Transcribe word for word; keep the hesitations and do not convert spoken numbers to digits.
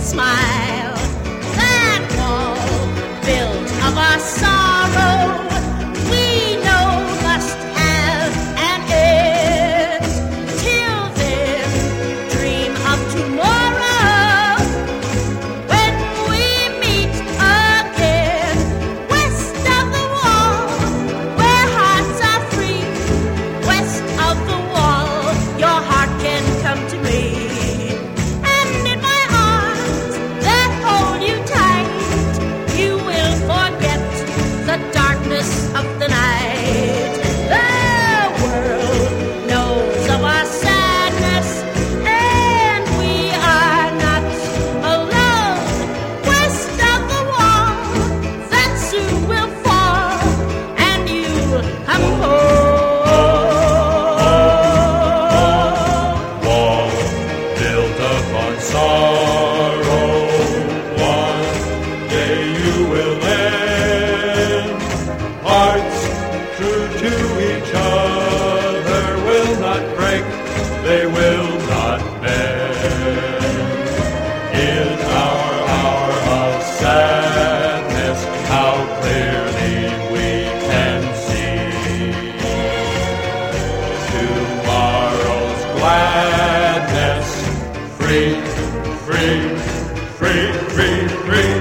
smile. That wall built of our sorrow, we know must have an end. Till then, dream of tomorrow, when we meet again. West of the wall, where hearts are free. West of the wall, your heart can come to me. And in my arms that hold you tight, you will forget the darkness of the night. The world knows of our sadness, and we are not alone. West of the wall, that soon will fall, and you'll come home. Wall built upon sorrow, one day you will end. Hearts true to each other will not break, they will not bend. In our hour of sadness, how clearly we can see tomorrow's gladness. Free, free, free, free, free.